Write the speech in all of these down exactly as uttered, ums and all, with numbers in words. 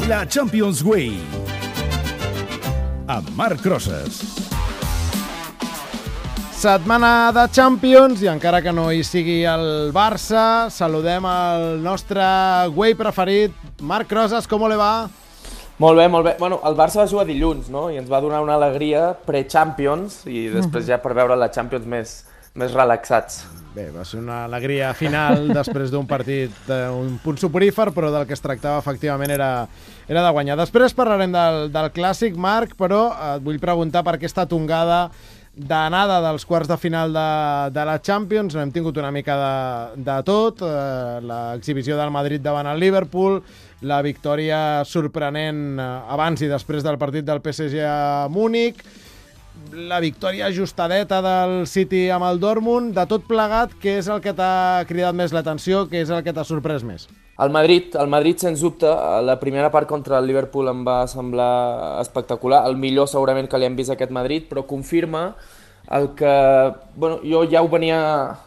La Champions Way amb Marc Rosas. Setmana de Champions i encara que no hi sigui el Barça, saludem el nostre Way preferit, Marc Rosas, com le va? Molt bé, molt bé. Bueno, el Barça va jugar dilluns, no? I ens va donar una alegria pre-Champions i després ja per veure la Champions més, més relaxats. Bé, va ser una alegria final després d'un partit, un punt soporífer, però del que es tractava efectivament era, era de guanyar. Després parlarem del, del clàssic, Marc, però et vull preguntar per aquesta tongada d'anada dels quarts de final de, de la Champions. Hem tingut una mica de, de tot, eh, l'exhibició del Madrid davant el Liverpool, la victòria sorprenent abans i després del partit del P S G a Múnich, la victòria ajustadeta del City amb el Dortmund. De tot plegat, què és el que t'ha cridat més l'atenció, què és el que t'ha sorprès més? El Madrid, el Madrid, sens dubte, la primera part contra el Liverpool em va semblar espectacular, el millor segurament que li hem vist a aquest Madrid, però confirma el que, bueno, jo ja ho venia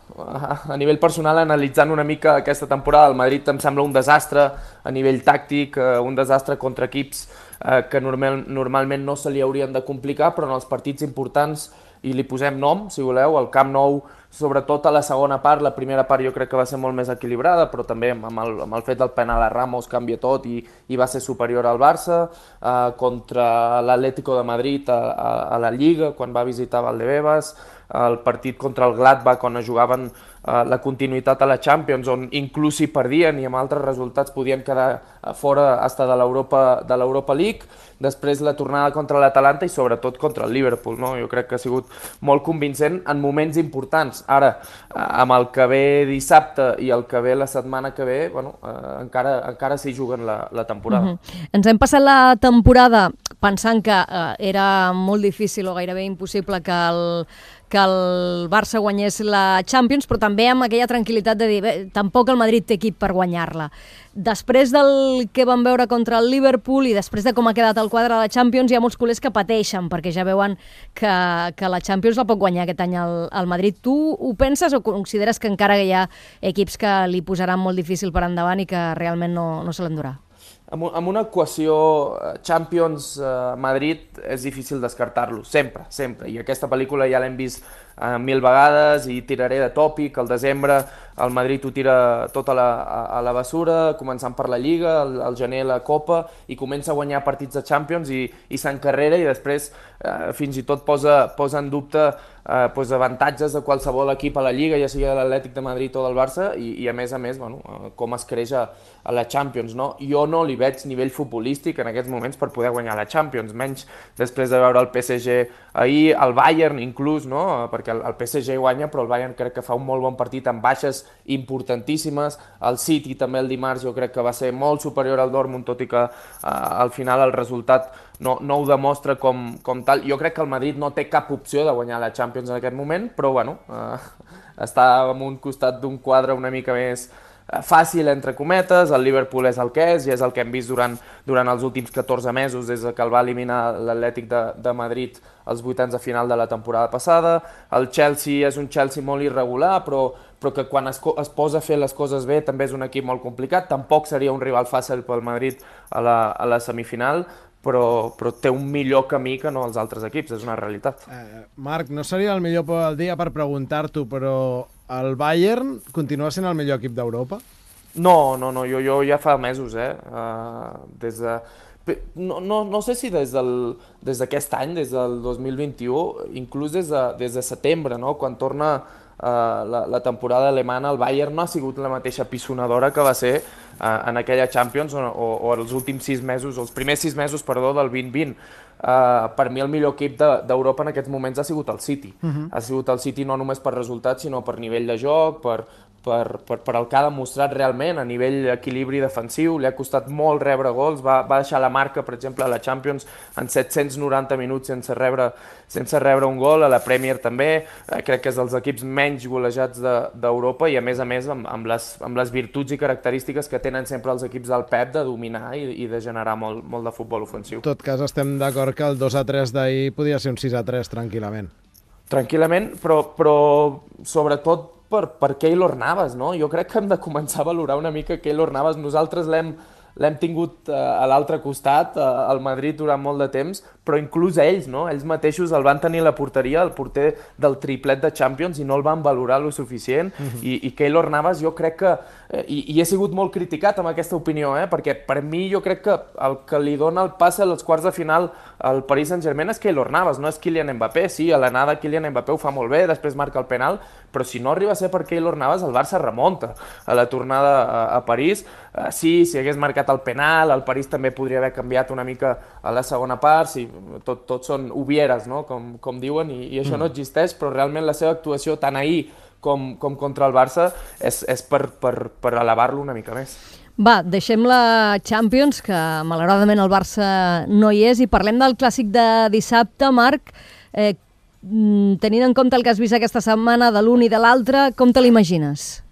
a nivell personal analitzant una mica aquesta temporada. El Madrid em sembla un desastre a nivell tàctic, un desastre contra equips que normal, normalment no se li haurien de complicar, però en els partits importants, i li posem nom, si voleu, el Camp Nou, sobretot a la segona part. La primera part jo crec que va ser molt més equilibrada, però també amb el, amb el fet del penal a Ramos canvia tot i, i va ser superior al Barça. Eh, contra l'Atlético de Madrid a, a, a la Lliga, quan va visitar Valdebebas, el partit contra el Gladbach, on jugaven eh, la continuïtat a la Champions, on inclús si perdien i amb altres resultats podien quedar fora hasta de l'Europa de l'Europa League. Després la tornada contra l'Atalanta i sobretot contra el Liverpool, no? Jo crec que ha sigut molt convincent en moments importants. Ara, amb el que ve dissabte i el que ve la setmana que ve, bueno, eh, encara, encara s'hi juguen la, la temporada. Uh-huh. Ens hem passat la temporada pensant que eh, era molt difícil o gairebé impossible que el, que el Barça guanyés la Champions, però també amb aquella tranquil·litat de dir, bé, tampoc el Madrid té equip per guanyar-la. Després del que vam veure contra el Liverpool i després de com ha quedat el quadre de la Champions, hi ha molts culers que pateixen, perquè ja veuen que, que la Champions la pot guanyar aquest any el, el Madrid. Tu ho penses o consideres que encara hi ha equips que li posaran molt difícil per endavant i que realment no, no se l'endurà? Amb una equació Champions-Madrid és difícil descartar-lo, sempre, sempre. I aquesta pel·lícula ja l'hem vist eh, mil vegades i tiraré de tòpic. Al desembre el Madrid ho tira tot a la, a, a la bessura, començant per la Lliga, al, al gener la Copa, i comença a guanyar partits de Champions i, i s'encarrera i després eh, fins i tot posa, posa en dubte eh, pues, avantatges de qualsevol equip a la Lliga, ja sigui de l'Atlètic de Madrid o del Barça, i, i a més a més, bueno, eh, com es creix a, a la Champions, no? Jo no li veig nivell futbolístic en aquests moments per poder guanyar la Champions, menys després de veure el P S G ahir, el Bayern inclús, no? Perquè el, el P S G guanya, però el Bayern crec que fa un molt bon partit amb baixes importantíssimes. El City també el dimarts jo crec que va ser molt superior al Dortmund, tot i que eh, al final el resultat no, no ho demostra com, com tal. Jo crec que el Madrid no té cap opció de guanyar la Champions en aquest moment, però bueno, eh, està en un costat d'un quadre una mica més fàcil, entre cometes. El Liverpool és el que és i és el que hem vist durant, durant els últims catorze mesos, des que el va eliminar l'Atlètic de, de Madrid als vuitens de final de la temporada passada. El Chelsea és un Chelsea molt irregular, però, però que quan es, es posa a fer les coses bé també és un equip molt complicat. Tampoc seria un rival fàcil pel Madrid a la, a la semifinal, però, però té un millor camí que no els altres equips, és una realitat. Eh, Marc, no seria el millor dia per preguntar-t'ho, però el Bayern continua sent el millor equip d'Europa? No, no, no, jo, jo ja fa mesos, eh, uh, des de... No, no, no sé si des del, des d'aquest any, des del dos mil vint-i-u, inclús des de, des de setembre, no? Quan torna uh, la, la temporada alemana, el Bayern no ha sigut la mateixa pissonadora que va ser uh, en aquella Champions o, o, o els últims sis mesos, els primers sis mesos, perdó, del vint vint. Uh, per mi el millor equip d'Europa de, en aquests moments ha sigut el City. Uh-huh. Ha sigut el City no només per resultats, sinó per nivell de joc, per, per, per, per el que ha demostrat realment a nivell equilibri defensiu. Li ha costat molt rebre gols, va, va deixar la marca, per exemple, a la Champions en set-cents noranta minuts sense rebre, sense rebre un gol, a la Premier també. Uh, crec que és dels equips menys golejats d'Europa de, i a més a més amb, amb, les, amb les virtuts i característiques que tenen sempre els equips del Pep de dominar i, i de generar molt, molt de futbol ofensiu. En tot cas, estem d'acord que el dos a tres d'ahir podia ser un sis a tres tranquil·lament. Tranquil·lament, però, però sobretot per, per Keylor Navas, no? Jo crec que hem de començar a valorar una mica Keylor Navas. Nosaltres l'hem l'hem tingut uh, a l'altre costat, uh, al Madrid durant molt de temps, però inclús ells, no? Ells mateixos el van tenir a la porteria, el porter del triplet de Champions, i no el van valorar lo suficient, uh -huh. I, i Keylor Navas jo crec que, eh, i, i he sigut molt criticat amb aquesta opinió, eh? Perquè per mi jo crec que el que li dona el passe als quarts de final al Paris Saint-Germain és Keylor Navas, no és Kylian Mbappé. Sí, a l'anada Kylian Mbappé ho fa molt bé, després marca el penal, però si no arriba a ser per Keylor Navas, el Barça remunta a la tornada a, a París. Uh, sí, si hagués marcat el penal, el París també podria haver canviat una mica a la segona part, sí, tot, tot són hubieres, no? com, com diuen, i, i això mm. no existeix, però realment la seva actuació tant ahir com, com contra el Barça és, és per, per, per elevar-lo una mica més. Va, deixem la Champions, que malauradament el Barça no hi és, i parlem del clàssic de dissabte. Marc, eh, tenint en compte el que has vist aquesta setmana de l'un i de l'altre, com te l'imagines?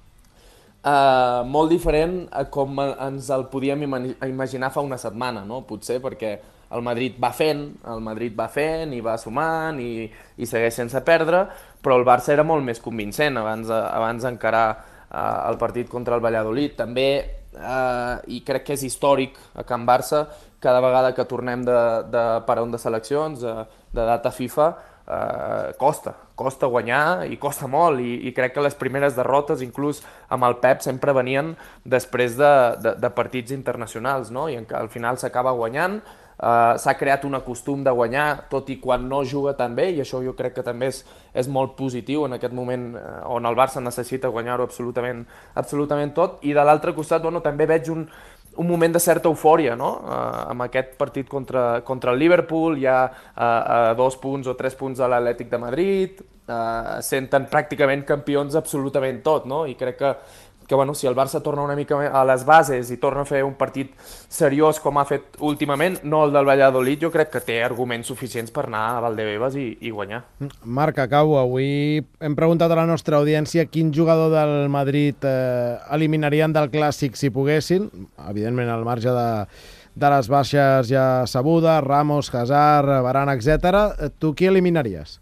Uh, molt diferent a com ens el podíem imaginar fa una setmana, no? Potser perquè el Madrid va fent, el Madrid va fent i va sumant i, i segueix sense perdre, però el Barça era molt més convincent abans, abans d'encarar uh, el partit contra el Valladolid. També, uh, i crec que és històric a Can Barça, cada vegada que tornem de, de parón de seleccions, de, de data FIFA, Uh, costa, costa guanyar i costa molt, i, i crec que les primeres derrotes, inclús amb el Pep, sempre venien després de, de, de partits internacionals, no? I en, al final s'acaba guanyant, uh, s'ha creat un costum de guanyar, tot i quan no juga tan bé, i això jo crec que també és, és molt positiu en aquest moment uh, on el Barça necessita guanyar-ho absolutament, absolutament tot. I de l'altre costat, bueno, també veig un un moment de certa eufòria, no? Uh, amb aquest partit contra, contra el Liverpool, ja uh, a dos punts o tres punts de l'Atlètic de Madrid, uh, senten pràcticament campions absolutament tot, no? I crec que, que bueno, si el Barça torna una mica a les bases i torna a fer un partit seriós com ha fet últimament, no el del Valladolid, jo crec que té arguments suficients per anar a Valdebebas i, i guanyar. Marc, acabo. Avui hem preguntat a la nostra audiència quin jugador del Madrid eh, eliminarien del Clàssic si poguessin, evidentment al marge de, de les baixes ja sabudes, Ramos, Hazard, Varane, etcètera. Tu qui eliminaries?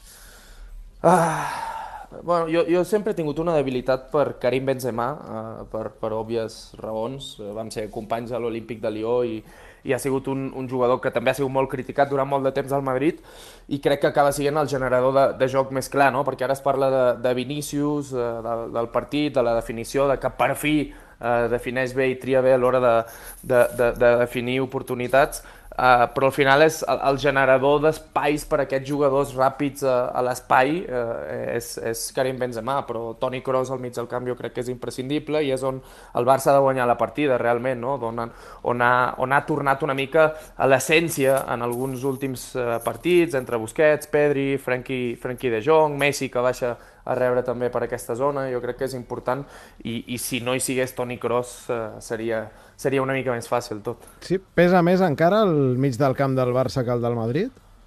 Ah... Bueno, jo, jo sempre he tingut una debilitat per Karim Benzema, uh, per, per òbvies raons. Vam ser companys a l'Olímpic de Lió i, i ha sigut un, un jugador que també ha sigut molt criticat durant molt de temps al Madrid, i crec que acaba sent el generador de, de joc més clar, no? Perquè ara es parla de, de Vinícius, uh, de, del partit, de la definició, de que per fi uh, defineix bé i tria bé a l'hora de, de, de, de definir oportunitats. Uh, però al final és el, el generador d'espais per a aquests jugadors ràpids uh, a l'espai uh, és, és Karim Benzema, però Toni Kroos al mig del camp jo crec que és imprescindible, i és on el Barça ha de guanyar la partida realment, no? on, on, ha, on ha tornat una mica a l'essència en alguns últims uh, partits, entre Busquets, Pedri, Frenkie, Frenkie de Jong, Messi, que baixa a rebre també per aquesta zona. Jo crec que és important, i, i si no hi sigués Toni Kroos uh, seria, seria una mica més fàcil tot. Sí, pesa més encara el mig del camp del Barça que el del Madrid?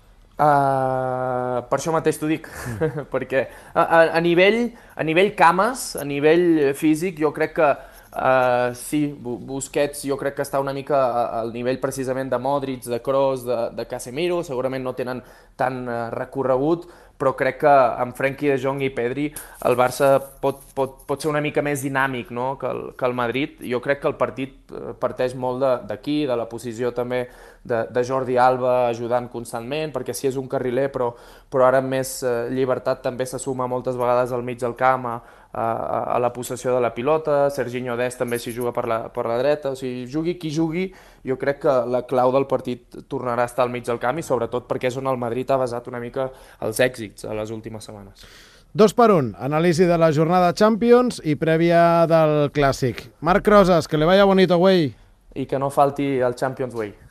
Uh, per això mateix t'ho dic, mm. perquè a, a, a, nivell, a nivell cames, a nivell físic, jo crec que Uh, sí, Busquets jo crec que està una mica al nivell precisament de Modric, de Kroos, de, de Casemiro. Segurament no tenen tant uh, recorregut, però crec que amb Frenkie de Jong i Pedri el Barça pot, pot, pot ser una mica més dinàmic, no? que, el, que el Madrid. Jo crec que el partit parteix molt d'aquí, de, de la posició també de, de Jordi Alba ajudant constantment, perquè sí és un carriler, però, però ara amb més uh, llibertat també se suma moltes vegades al mig del camp, a, a, a la possessió de la pilota. Serginho Dest també s'hi juga per la, per la dreta. O sigui, jugui qui jugui, jo crec que la clau del partit tornarà a estar al mig del camp, i sobretot perquè és on el Madrid ha basat una mica els èxits a les últimes setmanes. Dos per un, anàlisi de la jornada Champions i prèvia del Clàssic. Marc Crosas, que le vaya bonito, güey. I que no falti el Champions Way.